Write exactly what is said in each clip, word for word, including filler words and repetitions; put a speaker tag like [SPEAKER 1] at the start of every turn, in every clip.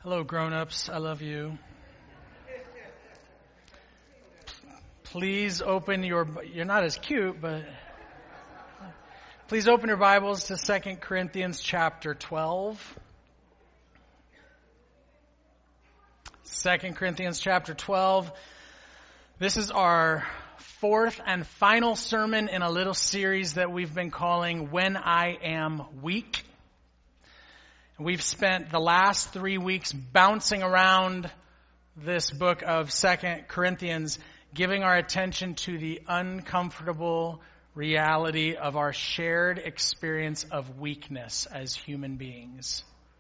[SPEAKER 1] Hello, grown-ups. I love you. Please open your, you're not as cute, but please open your Bibles to Second Corinthians chapter twelve. Second Corinthians chapter twelve. This is our fourth and final sermon in a little series that we've been calling When I Am Weak. We've spent the last three weeks bouncing around this book of Second Corinthians, giving our attention to the uncomfortable reality of our shared experience of weakness as human beings.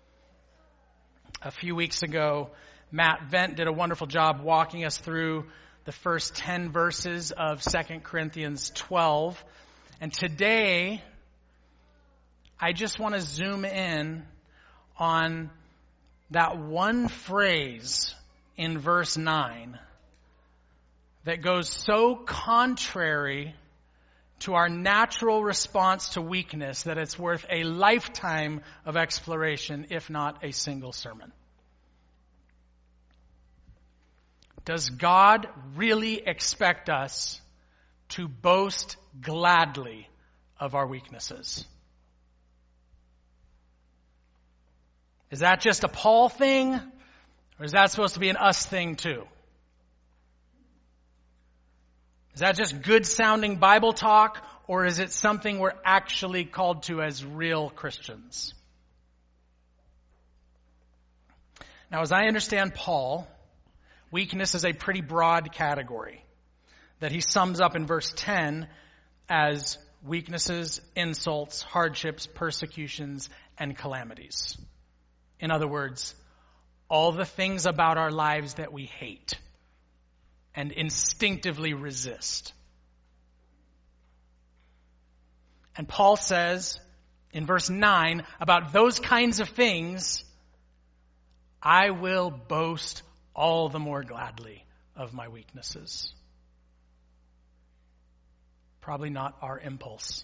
[SPEAKER 1] A few weeks ago, Matt Vent did a wonderful job walking us through the first ten verses of Second Corinthians twelve. And today, I just want to zoom in on that one phrase in verse nine that goes so contrary to our natural response to weakness that it's worth a lifetime of exploration, if not a single sermon. Does God really expect us to boast gladly of our weaknesses? Is that just a Paul thing, or is that supposed to be an us thing too? Is that just good-sounding Bible talk, or is it something we're actually called to as real Christians? Now, as I understand Paul, weakness is a pretty broad category that he sums up in verse ten as weaknesses, insults, hardships, persecutions, and calamities. In other words, all the things about our lives that we hate and instinctively resist. And Paul says in verse nine about those kinds of things, I will boast all the more gladly of my weaknesses. Probably not our impulse.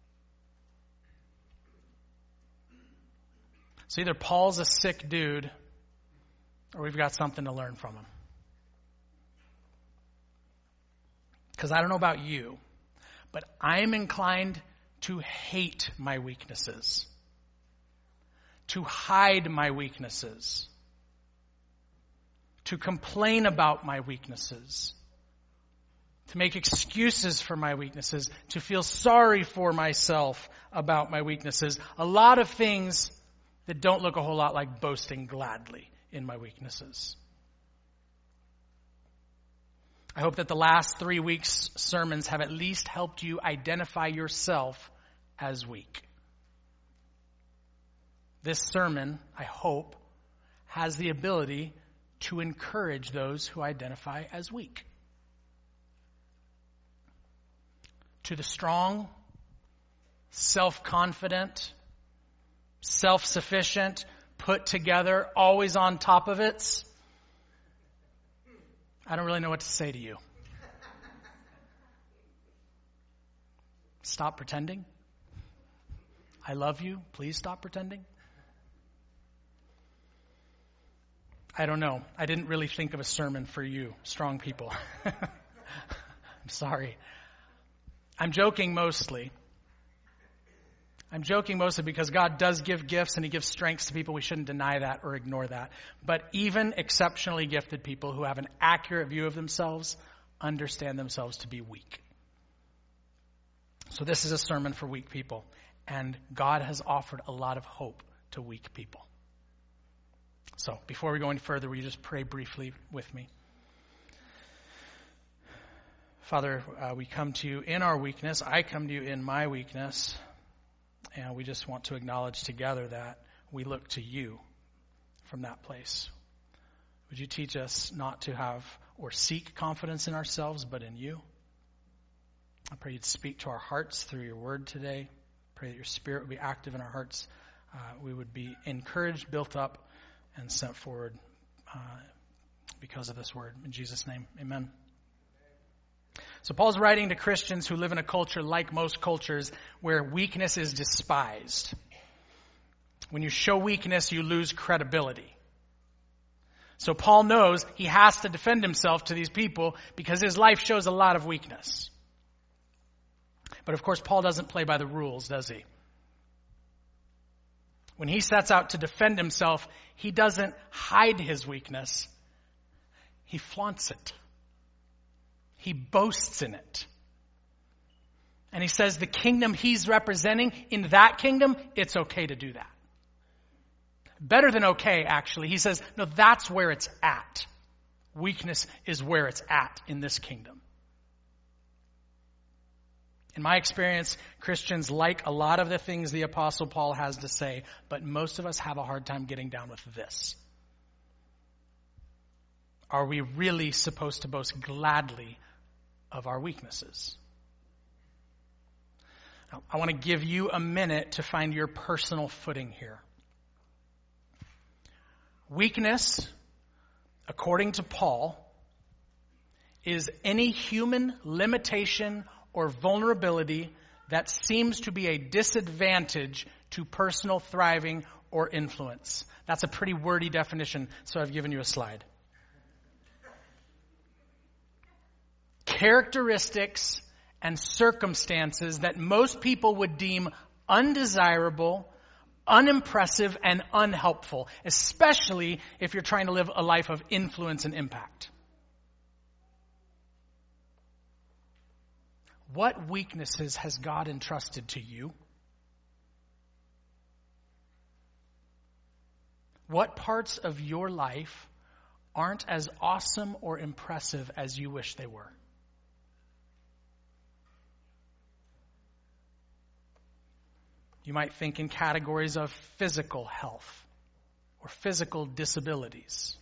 [SPEAKER 1] So either Paul's a sick dude, or we've got something to learn from him. Because I don't know about you, but I'm inclined to hate my weaknesses, to hide my weaknesses, to complain about my weaknesses, to make excuses for my weaknesses, to feel sorry for myself about my weaknesses. A lot of things that don't look a whole lot like boasting gladly in my weaknesses. I hope that the last three weeks' sermons have at least helped you identify yourself as weak. This sermon, I hope, has the ability to encourage those who identify as weak. To the strong, self-confident, self-sufficient, put together, always on top of it, I don't really know what to say to you. Stop pretending. I love you. Please stop pretending. I don't know. I didn't really think of a sermon for you, strong people. I'm sorry. I'm joking mostly. I'm joking mostly because God does give gifts and he gives strengths to people. We shouldn't deny that or ignore that. But even exceptionally gifted people who have an accurate view of themselves understand themselves to be weak. So this is a sermon for weak people. And God has offered a lot of hope to weak people. So before we go any further, will you just pray briefly with me? Father, uh, we come to you in our weakness. I come to you in my weakness. And we just want to acknowledge together that we look to you from that place. Would you teach us not to have or seek confidence in ourselves, but in you? I pray you'd speak to our hearts through your word today. Pray that your spirit would be active in our hearts. Uh, we would be encouraged, built up, and sent forward uh, because of this word. In Jesus' name, amen. So Paul's writing to Christians who live in a culture like most cultures where weakness is despised. When you show weakness, you lose credibility. So Paul knows he has to defend himself to these people because his life shows a lot of weakness. But of course, Paul doesn't play by the rules, does he? When he sets out to defend himself, he doesn't hide his weakness. He flaunts it. He boasts in it. And he says the kingdom he's representing, in that kingdom, it's okay to do that. Better than okay, actually. He says, no, that's where it's at. Weakness is where it's at in this kingdom. In my experience, Christians like a lot of the things the Apostle Paul has to say, but most of us have a hard time getting down with this. Are we really supposed to boast gladly of our weaknesses? Now, I want to give you a minute to find your personal footing here. Weakness, according to Paul, is any human limitation or vulnerability that seems to be a disadvantage to personal thriving or influence. That's a pretty wordy definition, so I've given you a slide. Characteristics and circumstances that most people would deem undesirable, unimpressive, and unhelpful, especially if you're trying to live a life of influence and impact. What weaknesses has God entrusted to you? What parts of your life aren't as awesome or impressive as you wish they were? You might think in categories of physical health or physical disabilities.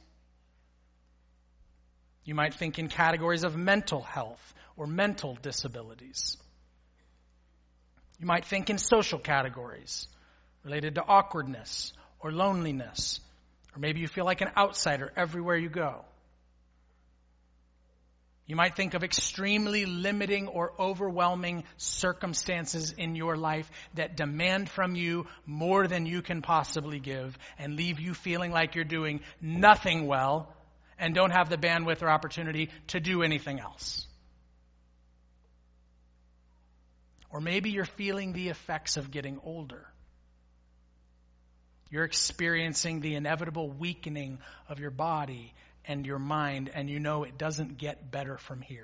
[SPEAKER 1] You might think in categories of mental health or mental disabilities. You might think in social categories related to awkwardness or loneliness, or maybe you feel like an outsider everywhere you go. You might think of extremely limiting or overwhelming circumstances in your life that demand from you more than you can possibly give and leave you feeling like you're doing nothing well and don't have the bandwidth or opportunity to do anything else. Or maybe you're feeling the effects of getting older. You're experiencing the inevitable weakening of your body and your mind, and you know it doesn't get better from here.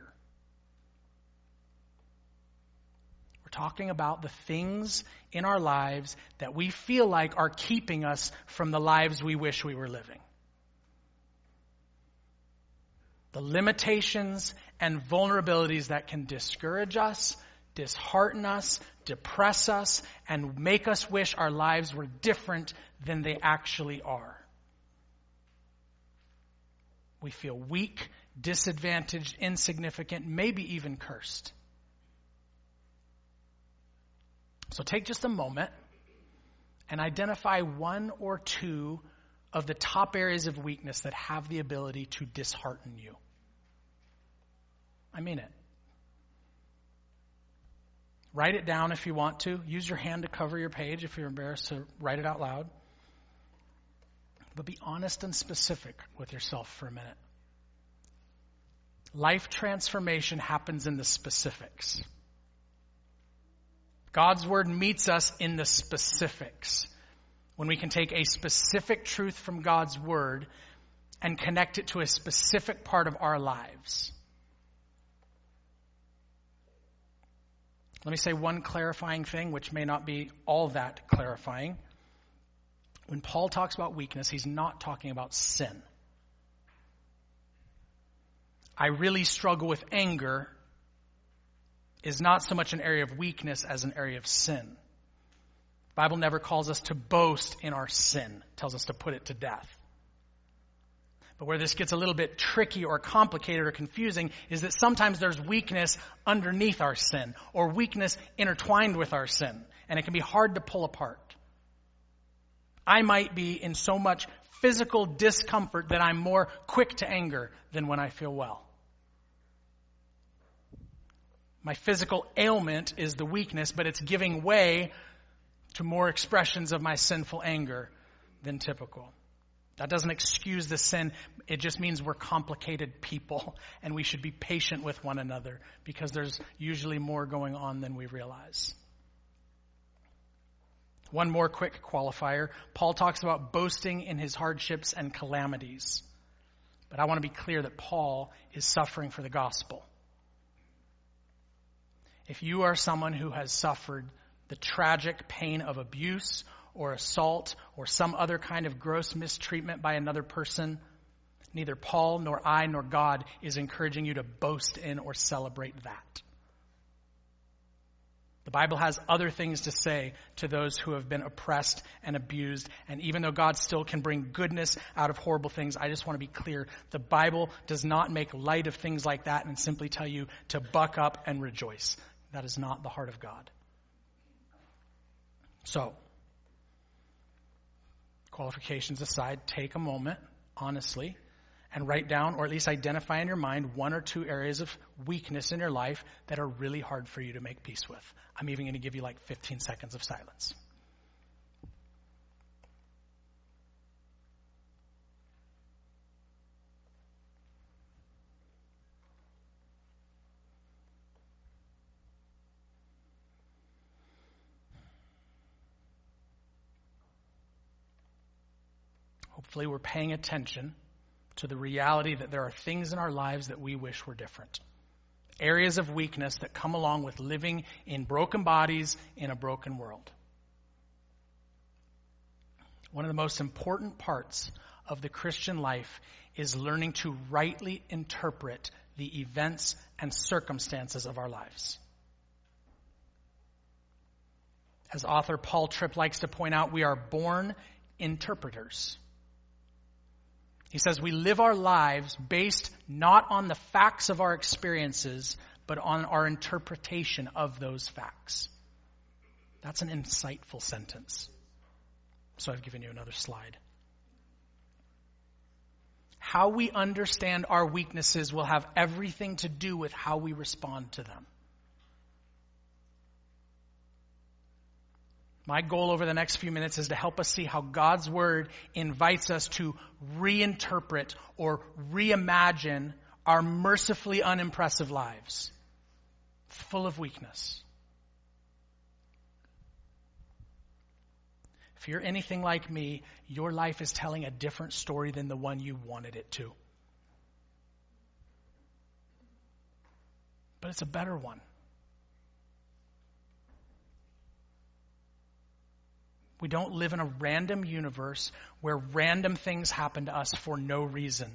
[SPEAKER 1] We're talking about the things in our lives that we feel like are keeping us from the lives we wish we were living. The limitations and vulnerabilities that can discourage us, dishearten us, depress us, and make us wish our lives were different than they actually are. We feel weak, disadvantaged, insignificant, maybe even cursed. So take just a moment and identify one or two of the top areas of weakness that have the ability to dishearten you. I mean it. Write it down if you want to. Use your hand to cover your page if you're embarrassed to write it out loud. But be honest and specific with yourself for a minute. Life transformation happens in the specifics. God's word meets us in the specifics. When we can take a specific truth from God's word and connect it to a specific part of our lives. Let me say one clarifying thing, which may not be all that clarifying. When Paul talks about weakness, he's not talking about sin. I really struggle with anger is not so much an area of weakness as an area of sin. The Bible never calls us to boast in our sin. It tells us to put it to death. But where this gets a little bit tricky or complicated or confusing is that sometimes there's weakness underneath our sin or weakness intertwined with our sin, and it can be hard to pull apart. I might be in so much physical discomfort that I'm more quick to anger than when I feel well. My physical ailment is the weakness, but it's giving way to more expressions of my sinful anger than typical. That doesn't excuse the sin. It just means we're complicated people and we should be patient with one another because there's usually more going on than we realize. One more quick qualifier. Paul talks about boasting in his hardships and calamities. But I want to be clear that Paul is suffering for the gospel. If you are someone who has suffered the tragic pain of abuse or assault or some other kind of gross mistreatment by another person, neither Paul nor I nor God is encouraging you to boast in or celebrate that. The Bible has other things to say to those who have been oppressed and abused. And even though God still can bring goodness out of horrible things, I just want to be clear. The Bible does not make light of things like that and simply tell you to buck up and rejoice. That is not the heart of God. So, qualifications aside, take a moment, honestly, and write down, or at least identify in your mind, one or two areas of weakness in your life that are really hard for you to make peace with. I'm even going to give you like fifteen seconds of silence. Hopefully we're paying attention to the reality that there are things in our lives that we wish were different. Areas of weakness that come along with living in broken bodies in a broken world. One of the most important parts of the Christian life is learning to rightly interpret the events and circumstances of our lives. As author Paul Tripp likes to point out, we are born interpreters. He says we live our lives based not on the facts of our experiences, but on our interpretation of those facts. That's an insightful sentence. So I've given you another slide. How we understand our weaknesses will have everything to do with how we respond to them. My goal over the next few minutes is to help us see how God's Word invites us to reinterpret or reimagine our mercifully unimpressive lives, full of weakness. If you're anything like me, your life is telling a different story than the one you wanted it to. But it's a better one. We don't live in a random universe where random things happen to us for no reason.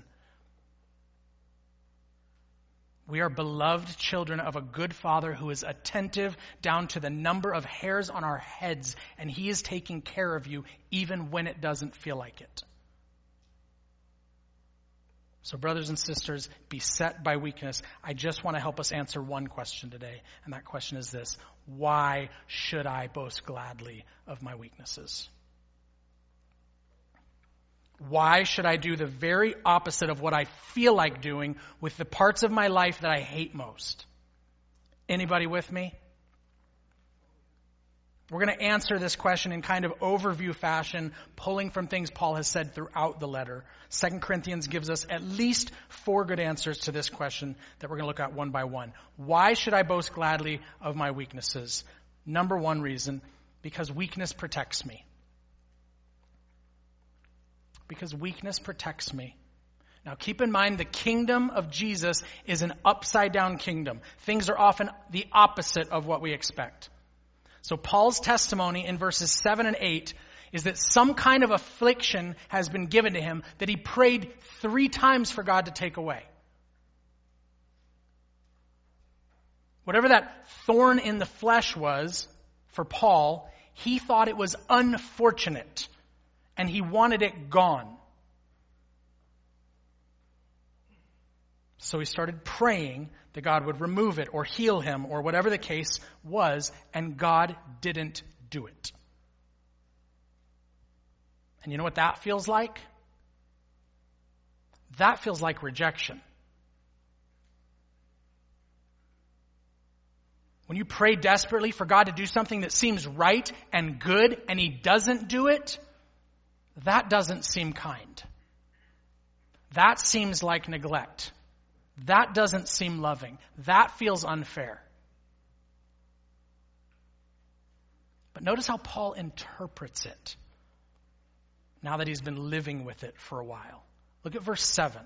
[SPEAKER 1] We are beloved children of a good Father who is attentive down to the number of hairs on our heads, and He is taking care of you even when it doesn't feel like it. So brothers and sisters, beset by weakness, I just want to help us answer one question today, and that question is this: why should I boast gladly of my weaknesses? Why should I do the very opposite of what I feel like doing with the parts of my life that I hate most? Anybody with me? We're going to answer this question in kind of overview fashion, pulling from things Paul has said throughout the letter. Second Corinthians gives us at least four good answers to this question that we're going to look at one by one. Why should I boast gladly of my weaknesses? Number one reason, because weakness protects me. Because weakness protects me. Now keep in mind, the kingdom of Jesus is an upside down kingdom. Things are often the opposite of what we expect. So Paul's testimony in verses seven and eight is that some kind of affliction has been given to him that he prayed three times for God to take away. Whatever that thorn in the flesh was for Paul, he thought it was unfortunate and he wanted it gone. So he started praying that God would remove it or heal him or whatever the case was, and God didn't do it. And you know what that feels like? That feels like rejection. When you pray desperately for God to do something that seems right and good and He doesn't do it, that doesn't seem kind. That seems like neglect. That doesn't seem loving. That feels unfair. But notice how Paul interprets it now that he's been living with it for a while. Look at verse seven.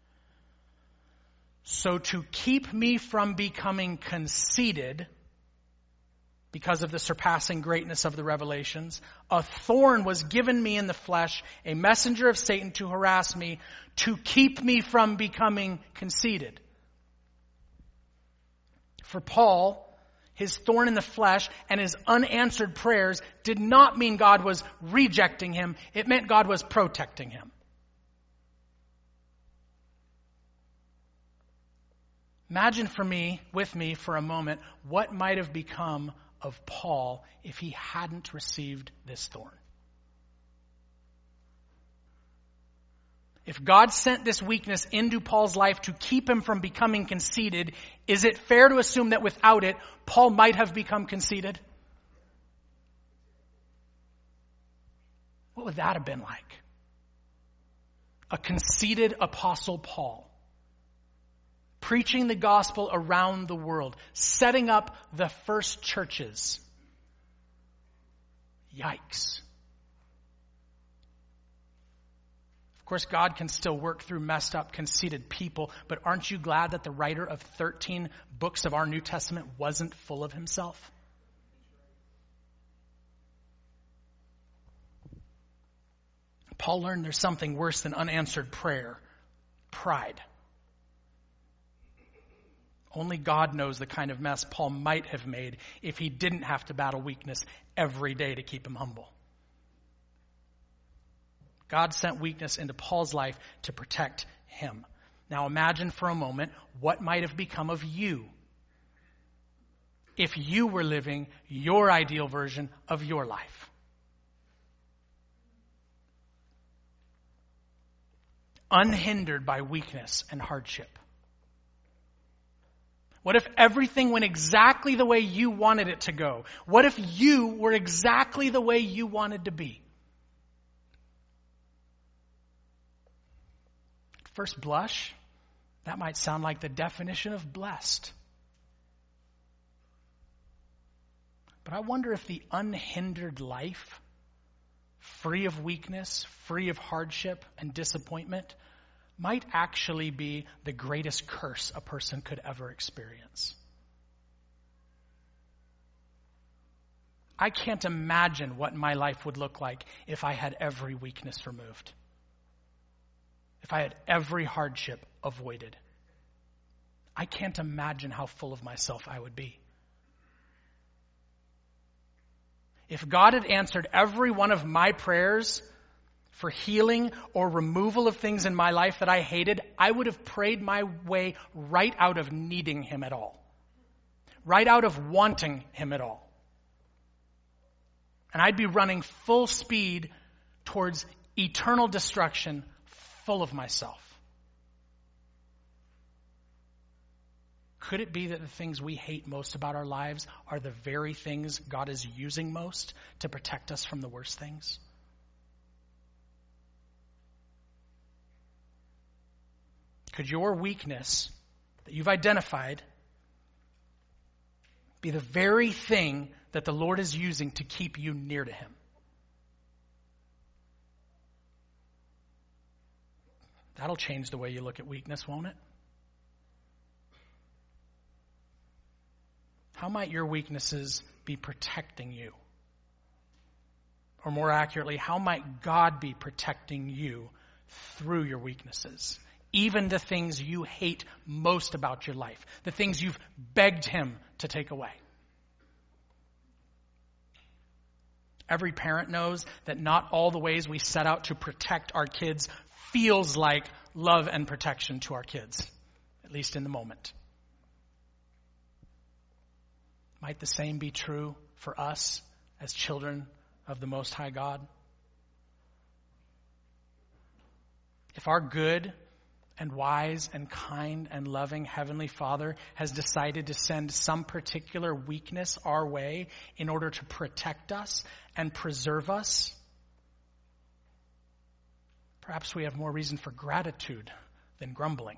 [SPEAKER 1] So to keep me from becoming conceited because of the surpassing greatness of the revelations, a thorn was given me in the flesh, a messenger of Satan to harass me, to keep me from becoming conceited. For Paul, his thorn in the flesh and his unanswered prayers did not mean God was rejecting him. It meant God was protecting him. Imagine for me, with me for a moment, what might have become of Paul if he hadn't received this thorn. If God sent this weakness into Paul's life to keep him from becoming conceited, is it fair to assume that without it, Paul might have become conceited? What would that have been like? A conceited apostle Paul, preaching the gospel around the world, setting up the first churches. Yikes. Of course, God can still work through messed up, conceited people, but aren't you glad that the writer of thirteen books of our New Testament wasn't full of himself? Paul learned there's something worse than unanswered prayer: pride. Only God knows the kind of mess Paul might have made if he didn't have to battle weakness every day to keep him humble. God sent weakness into Paul's life to protect him. Now imagine for a moment what might have become of you if you were living your ideal version of your life. Unhindered by weakness and hardship. What if everything went exactly the way you wanted it to go? What if you were exactly the way you wanted to be? At first blush, that might sound like the definition of blessed. But I wonder if the unhindered life, free of weakness, free of hardship and disappointment, might actually be the greatest curse a person could ever experience. I can't imagine what my life would look like if I had every weakness removed. If I had every hardship avoided. I can't imagine how full of myself I would be. If God had answered every one of my prayers for healing or removal of things in my life that I hated, I would have prayed my way right out of needing him at all. Right out of wanting him at all. And I'd be running full speed towards eternal destruction, full of myself. Could it be that the things we hate most about our lives are the very things God is using most to protect us from the worst things? Could your weakness that you've identified be the very thing that the Lord is using to keep you near to him? That'll change the way you look at weakness, won't it? How might your weaknesses be protecting you? Or more accurately, how might God be protecting you through your weaknesses? Even the things you hate most about your life. The things you've begged him to take away. Every parent knows that not all the ways we set out to protect our kids feels like love and protection to our kids. At least in the moment. Might the same be true for us as children of the Most High God? If our good and wise and kind and loving Heavenly Father has decided to send some particular weakness our way in order to protect us and preserve us, perhaps we have more reason for gratitude than grumbling.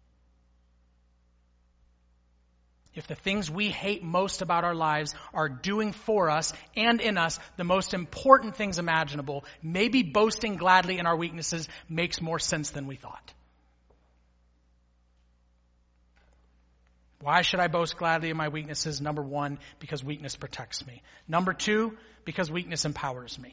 [SPEAKER 1] If the things we hate most about our lives are doing for us and in us the most important things imaginable, maybe boasting gladly in our weaknesses makes more sense than we thought. Why should I boast gladly in my weaknesses? Number one, because weakness protects me. Number two, because weakness empowers me.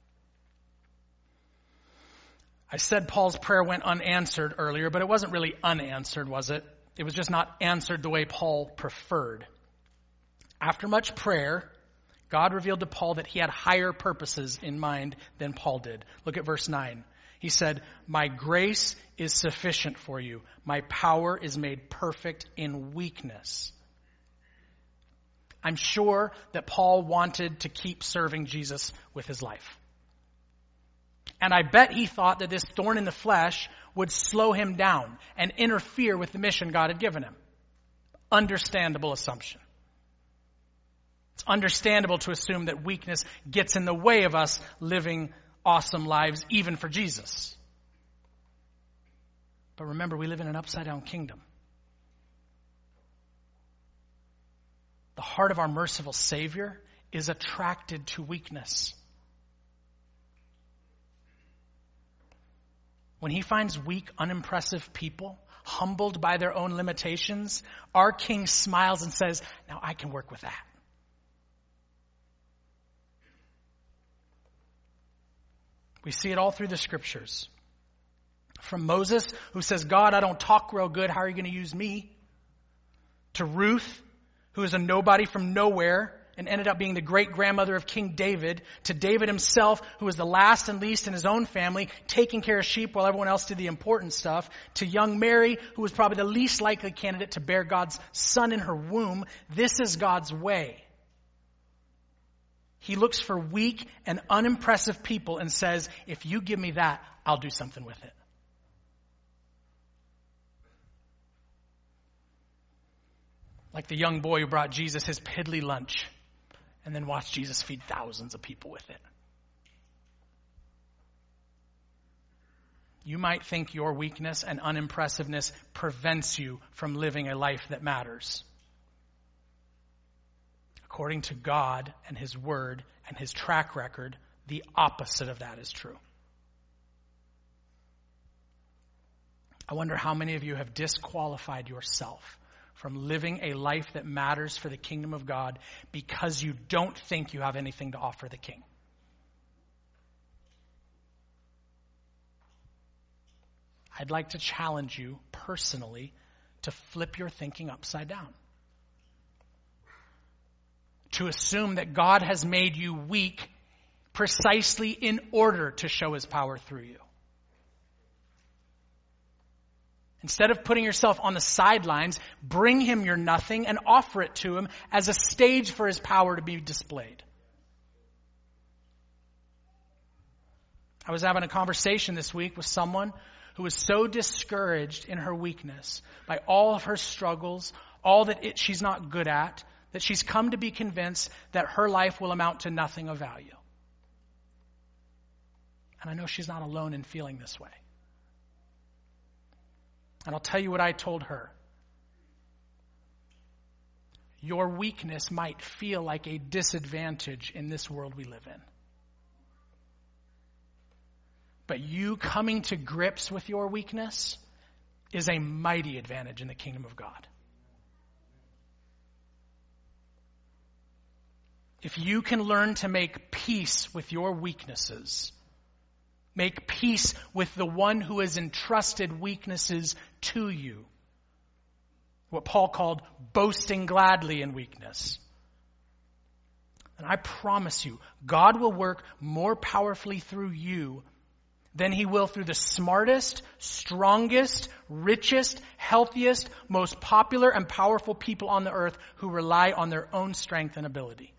[SPEAKER 1] I said Paul's prayer went unanswered earlier, but it wasn't really unanswered, was it? It was just not answered the way Paul preferred. After much prayer, God revealed to Paul that he had higher purposes in mind than Paul did. Look at verse nine. He said, "My grace is sufficient for you. My power is made perfect in weakness." I'm sure that Paul wanted to keep serving Jesus with his life. And I bet he thought that this thorn in the flesh would slow him down and interfere with the mission God had given him. Understandable assumption. It's understandable to assume that weakness gets in the way of us living awesome lives, even for Jesus. But remember, we live in an upside-down kingdom. The heart of our merciful Savior is attracted to weakness. When he finds weak, unimpressive people, humbled by their own limitations, our King smiles and says, "Now I can work with that." We see it all through the scriptures. From Moses, who says, "God, I don't talk real good. How are you going to use me?" To Ruth, who is a nobody from nowhere and ended up being the great-grandmother of King David. To David himself, who was the last and least in his own family, taking care of sheep while everyone else did the important stuff. To young Mary, who was probably the least likely candidate to bear God's son in her womb. This is God's way. He looks for weak and unimpressive people and says, "If you give me that, I'll do something with it." Like the young boy who brought Jesus his piddly lunch and then watched Jesus feed thousands of people with it. You might think your weakness and unimpressiveness prevents you from living a life that matters. According to God and His Word and His track record, the opposite of that is true. I wonder how many of you have disqualified yourself from living a life that matters for the kingdom of God because you don't think you have anything to offer the King. I'd like to challenge you personally to flip your thinking upside down. To assume that God has made you weak precisely in order to show His power through you. Instead of putting yourself on the sidelines, bring Him your nothing and offer it to Him as a stage for His power to be displayed. I was having a conversation this week with someone who was so discouraged in her weakness by all of her struggles, all that it, she's not good at, that she's come to be convinced that her life will amount to nothing of value. And I know she's not alone in feeling this way. And I'll tell you what I told her. Your weakness might feel like a disadvantage in this world we live in. But you coming to grips with your weakness is a mighty advantage in the kingdom of God. If you can learn to make peace with your weaknesses, make peace with the one who has entrusted weaknesses to you, what Paul called boasting gladly in weakness, and I promise you, God will work more powerfully through you than He will through the smartest, strongest, richest, healthiest, most popular and powerful people on the earth who rely on their own strength and ability.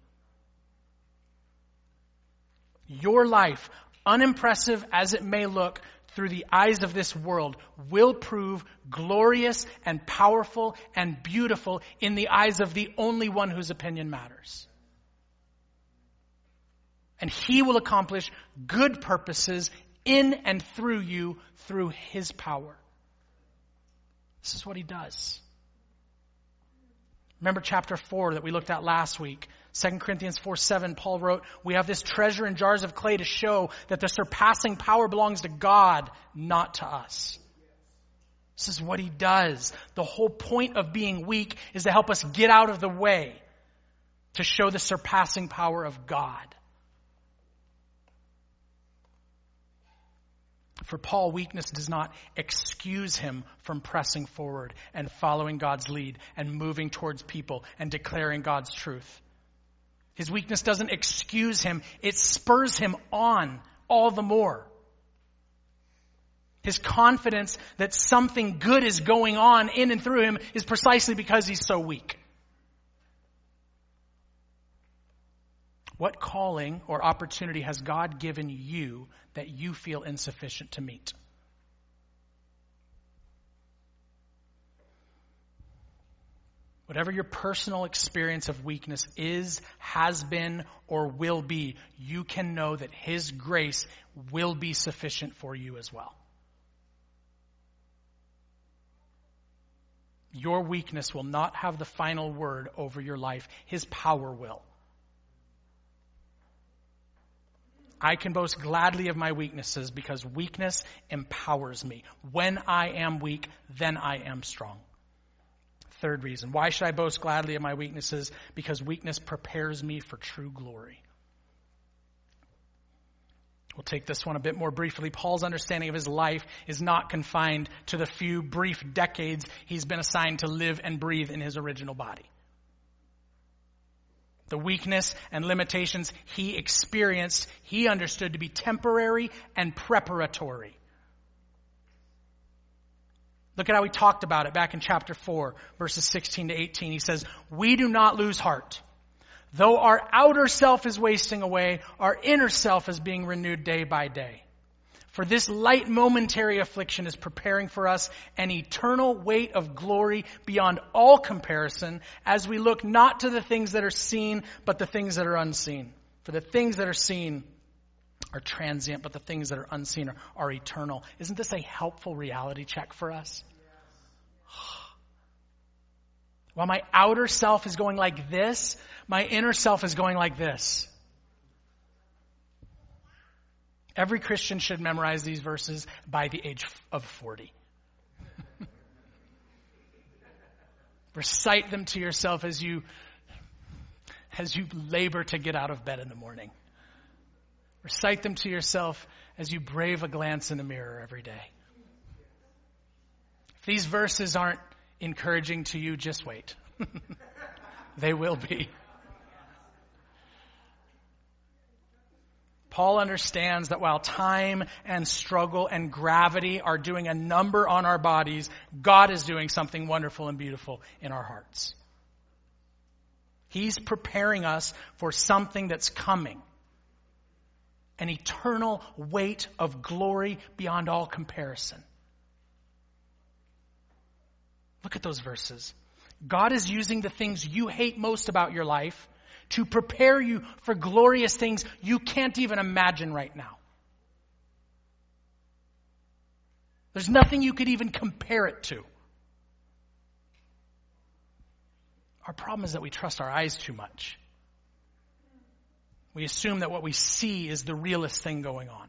[SPEAKER 1] Your life, unimpressive as it may look through the eyes of this world, will prove glorious and powerful and beautiful in the eyes of the only one whose opinion matters. And He will accomplish good purposes in and through you through his power. This is what he does. Remember chapter four that we looked at last week. Second Corinthians four seven, Paul wrote, we have this treasure in jars of clay to show that the surpassing power belongs to God, not to us. This is what he does. The whole point of being weak is to help us get out of the way, to show the surpassing power of God. For Paul, weakness does not excuse him from pressing forward and following God's lead and moving towards people and declaring God's truth. His weakness doesn't excuse him. It spurs him on all the more. His confidence that something good is going on in and through him is precisely because he's so weak. What calling or opportunity has God given you that you feel insufficient to meet? Whatever your personal experience of weakness is, has been, or will be, you can know that his grace will be sufficient for you as well. Your weakness will not have the final word over your life. His power will. I can boast gladly of my weaknesses because weakness empowers me. When I am weak, then I am strong. Third reason. Why should I boast gladly of my weaknesses? Because weakness prepares me for true glory. We'll take this one a bit more briefly. Paul's understanding of his life is not confined to the few brief decades he's been assigned to live and breathe in his original body. The weakness and limitations he experienced, he understood to be temporary and preparatory. Look at how he talked about it back in chapter four, verses sixteen to eighteen. He says, we do not lose heart. Though our outer self is wasting away, our inner self is being renewed day by day. For this light momentary affliction is preparing for us an eternal weight of glory beyond all comparison, as we look not to the things that are seen, but the things that are unseen. For the things that are seen are transient, but the things that are unseen are, are eternal. Isn't this a helpful reality check for us? While my outer self is going like this, my inner self is going like this. Every Christian should memorize these verses by the age of forty. Recite them to yourself as you, as you labor to get out of bed in the morning. Recite them to yourself as you brave a glance in the mirror every day. If these verses aren't encouraging to you, just wait. They will be. Paul understands that while time and struggle and gravity are doing a number on our bodies, God is doing something wonderful and beautiful in our hearts. He's preparing us for something that's coming. An eternal weight of glory beyond all comparison. Look at those verses. God is using the things you hate most about your life to prepare you for glorious things you can't even imagine right now. There's nothing you could even compare it to. Our problem is that we trust our eyes too much. We assume that what we see is the realest thing going on.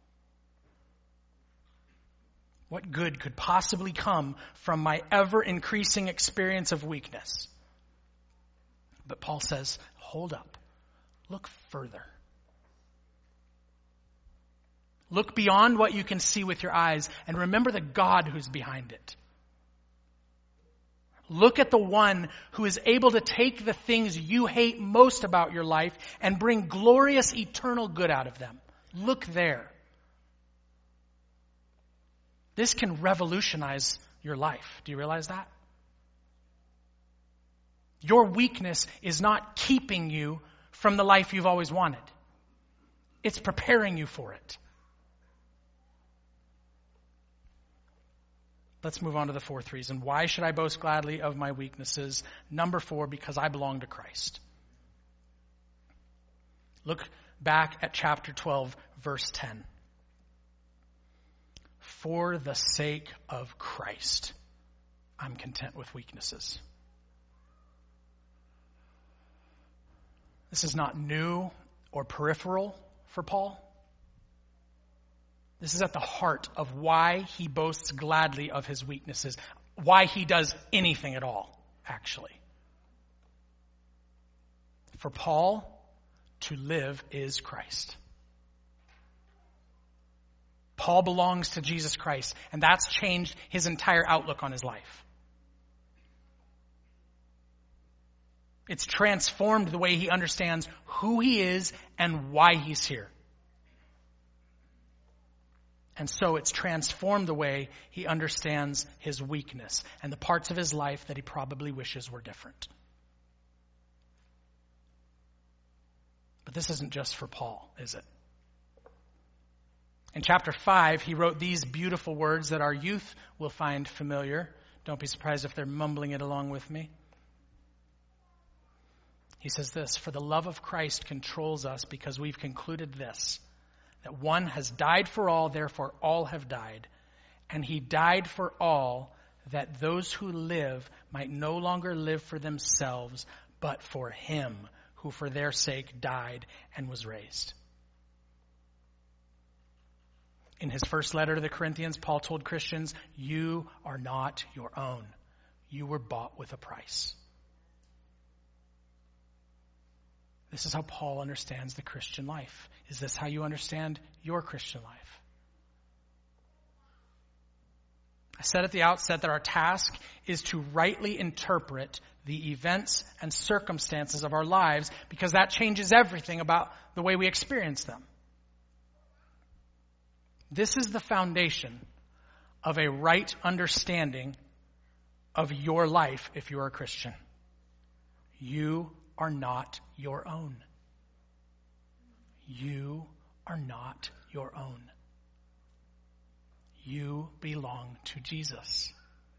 [SPEAKER 1] What good could possibly come from my ever-increasing experience of weakness? But Paul says, hold up. Look further. Look beyond what you can see with your eyes and remember the God who's behind it. Look at the one who is able to take the things you hate most about your life and bring glorious eternal good out of them. Look there. This can revolutionize your life. Do you realize that? Your weakness is not keeping you from the life you've always wanted. It's preparing you for it. Let's move on to the fourth reason. Why should I boast gladly of my weaknesses? Number four, because I belong to Christ. Look back at chapter twelve, verse ten. for the sake of Christ, I'm content with weaknesses. This is not new or peripheral for Paul. This is at the heart of why he boasts gladly of his weaknesses, why he does anything at all, actually. For Paul, to live is Christ. Paul belongs to Jesus Christ, and that's changed his entire outlook on his life. It's transformed the way he understands who he is and why he's here. And so it's transformed the way he understands his weakness and the parts of his life that he probably wishes were different. But this isn't just for Paul, is it? In chapter five, he wrote these beautiful words that our youth will find familiar. Don't be surprised if they're mumbling it along with me. He says this, "For the love of Christ controls us because we've concluded this, that one has died for all, therefore all have died. And he died for all, that those who live might no longer live for themselves, but for him who for their sake died and was raised." In his first letter to the Corinthians, Paul told Christians, "You are not your own. You were bought with a price." This is how Paul understands the Christian life. Is this how you understand your Christian life? I said at the outset that our task is to rightly interpret the events and circumstances of our lives, because that changes everything about the way we experience them. This is the foundation of a right understanding of your life if you're a Christian. You are not your own. You are not your own. You belong to Jesus.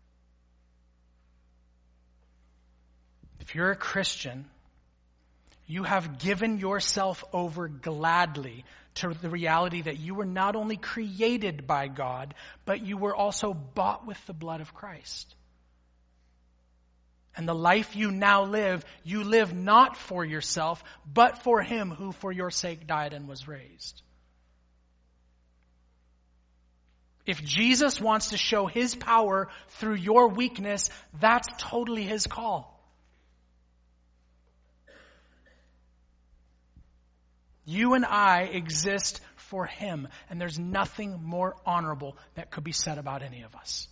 [SPEAKER 1] If you're a Christian, you have given yourself over gladly to the reality that you were not only created by God, but you were also bought with the blood of Christ. And the life you now live, you live not for yourself, but for him who for your sake died and was raised. If Jesus wants to show his power through your weakness, that's totally his call. You and I exist for him, and there's nothing more honorable that could be said about any of us.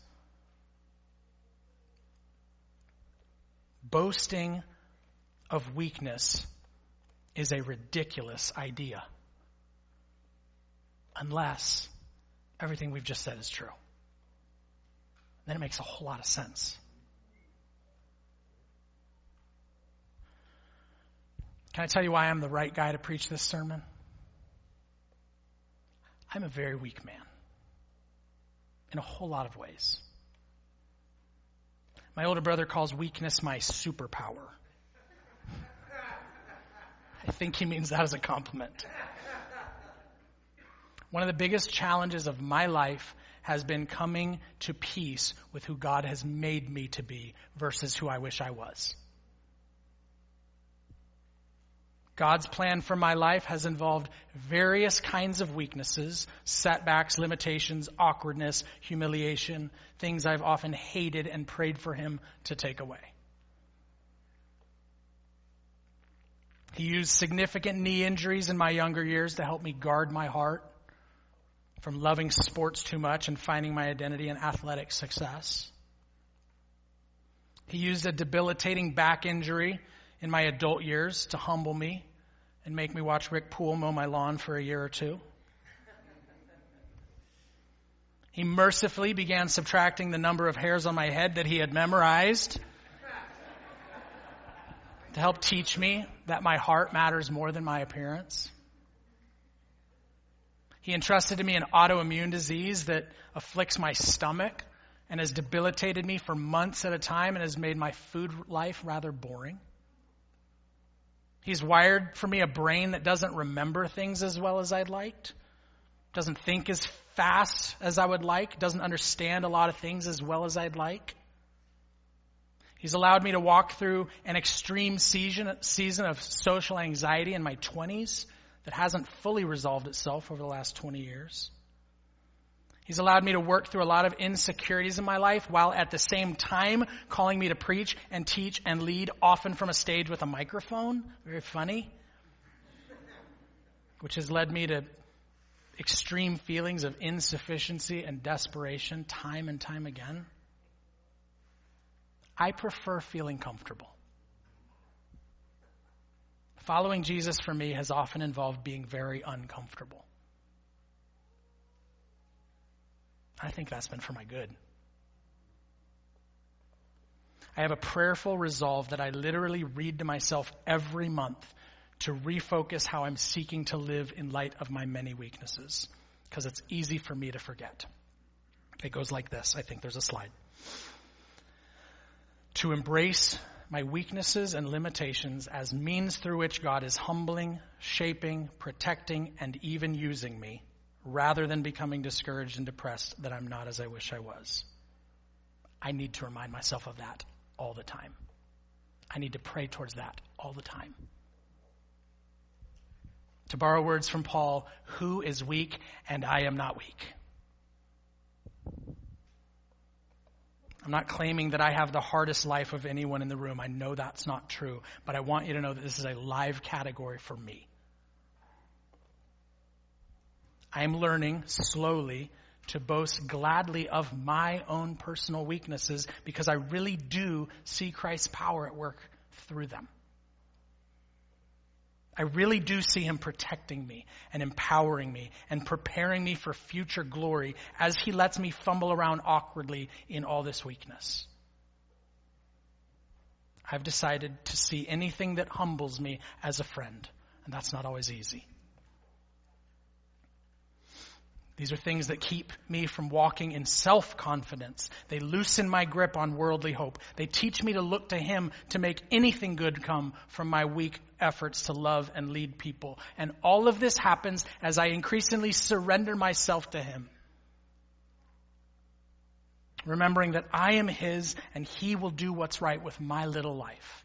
[SPEAKER 1] Boasting of weakness is a ridiculous idea, unless everything we've just said is true. Then it makes a whole lot of sense. Can I tell you why I'm the right guy to preach this sermon? I'm a very weak man in a whole lot of ways. My older brother calls weakness my superpower. I think he means that as a compliment. One of the biggest challenges of my life has been coming to peace with who God has made me to be versus who I wish I was. God's plan for my life has involved various kinds of weaknesses, setbacks, limitations, awkwardness, humiliation, things I've often hated and prayed for him to take away. He used significant knee injuries in my younger years to help me guard my heart from loving sports too much and finding my identity in athletic success. He used a debilitating back injury in my adult years to humble me and make me watch Rick Poole mow my lawn for a year or two. He mercifully began subtracting the number of hairs on my head that he had memorized to help teach me that my heart matters more than my appearance. He entrusted to me an autoimmune disease that afflicts my stomach and has debilitated me for months at a time and has made my food life rather boring. He's wired for me a brain that doesn't remember things as well as I'd liked, doesn't think as fast as I would like, doesn't understand a lot of things as well as I'd like. He's allowed me to walk through an extreme season, season of social anxiety in my twenties that hasn't fully resolved itself over the last twenty years. He's allowed me to work through a lot of insecurities in my life while at the same time calling me to preach and teach and lead, often from a stage with a microphone. Very funny. Which has led me to extreme feelings of insufficiency and desperation time and time again. I prefer feeling comfortable. Following Jesus for me has often involved being very uncomfortable. I think that's been for my good. I have a prayerful resolve that I literally read to myself every month to refocus how I'm seeking to live in light of my many weaknesses, because it's easy for me to forget. It goes like this. I think there's a slide. To embrace my weaknesses and limitations as means through which God is humbling, shaping, protecting, and even using me, rather than becoming discouraged and depressed that I'm not as I wish I was. I need to remind myself of that all the time. I need to pray towards that all the time. To borrow words from Paul, who is weak and I am not weak. I'm not claiming that I have the hardest life of anyone in the room. I know that's not true, but I want you to know that this is a live category for me. I'm learning slowly to boast gladly of my own personal weaknesses because I really do see Christ's power at work through them. I really do see him protecting me and empowering me and preparing me for future glory as he lets me fumble around awkwardly in all this weakness. I've decided to see anything that humbles me as a friend, and that's not always easy. These are things that keep me from walking in self-confidence. They loosen my grip on worldly hope. They teach me to look to him to make anything good come from my weak efforts to love and lead people. And all of this happens as I increasingly surrender myself to him. Remembering that I am his and he will do what's right with my little life.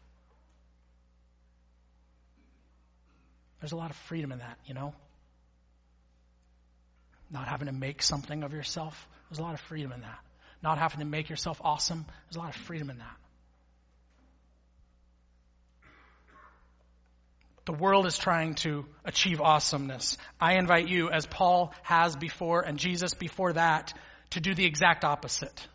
[SPEAKER 1] There's a lot of freedom in that, you know? Not having to make something of yourself. There's a lot of freedom in that. Not having to make yourself awesome. There's a lot of freedom in that. The world is trying to achieve awesomeness. I invite you, as Paul has before and Jesus before that, to do the exact opposite.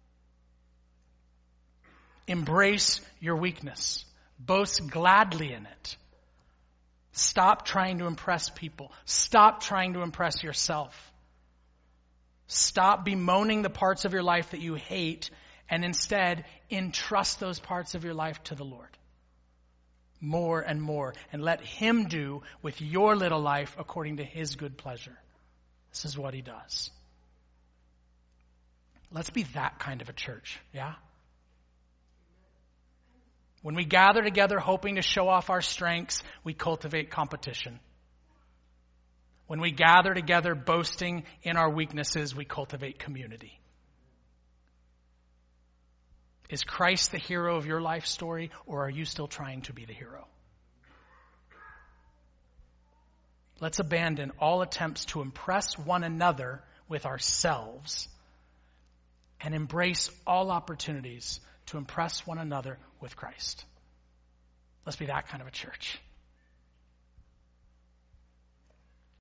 [SPEAKER 1] Embrace your weakness. Boast gladly in it. Stop trying to impress people. Stop trying to impress yourself. Stop bemoaning the parts of your life that you hate and instead entrust those parts of your life to the Lord. More and more. And let him do with your little life according to his good pleasure. This is what he does. Let's be that kind of a church, yeah? When we gather together hoping to show off our strengths, we cultivate competition. When we gather together boasting in our weaknesses, we cultivate community. Is Christ the hero of your life story, or are you still trying to be the hero? Let's abandon all attempts to impress one another with ourselves and embrace all opportunities to impress one another with Christ. Let's be that kind of a church.